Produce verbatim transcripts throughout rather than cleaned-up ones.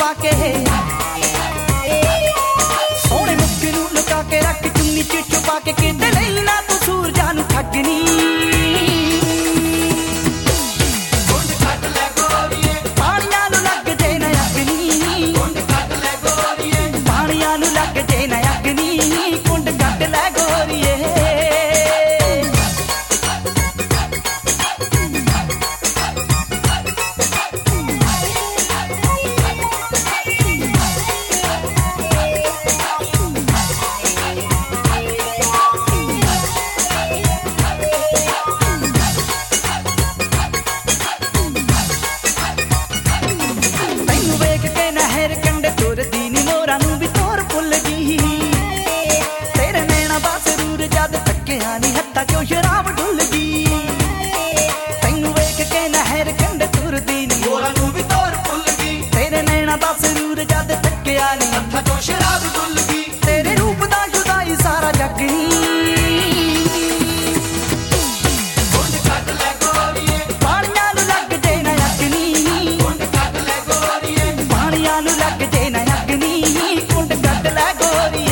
पा के सोने मुक्के नूं लुका के रख चुन्नी च छुपा के कहंदे नहीं ना तू सूरजां नूं ठगनी हत्था क्यों शराब ढुल गई तैनू वेख के नहर कंढे तुरदी नी मोरा नू भी तोर भुल गई तेरे नैना दा सरूर जद तक्किया नी हत्था क्यों शराब ढुल गई तेरे रूप दा जुदाई सारा जग नी गुंड कट ले गोरीए पानियां नू लग जे ना अग्नी गुंड कट ले गोरीए पानियां नू लग जे ना अग्नी गुंड कट ले गोरीए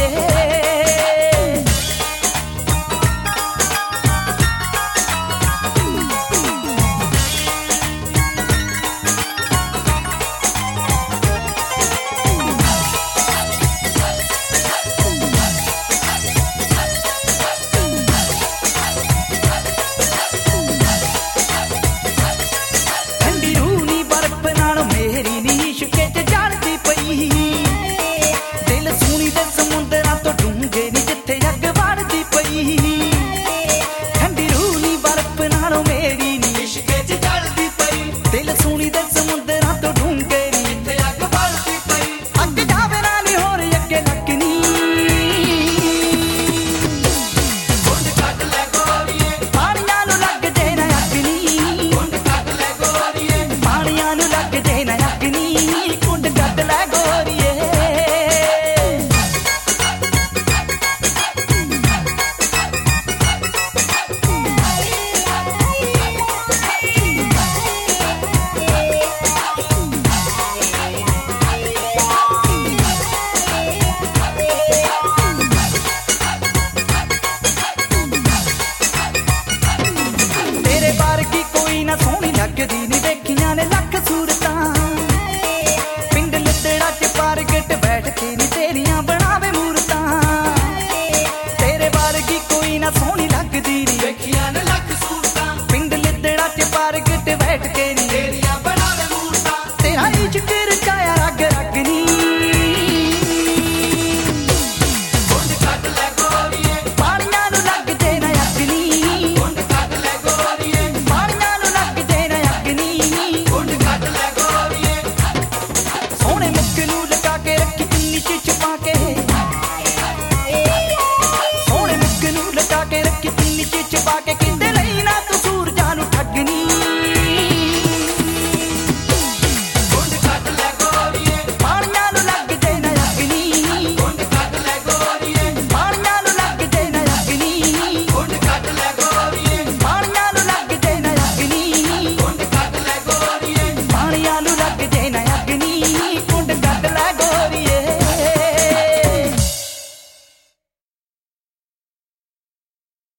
ना सोहनी लगदी नी देखियां ने लख सूरतां पिंड लुदड़ा च पारगट बैठ के नी तेरियां बनावे मूरतां तेरे वर्गी कोई ना सोहनी लगदी नी देखियां ने लख सूरतां पिंड लुदड़ा च पारगट बैठ के नी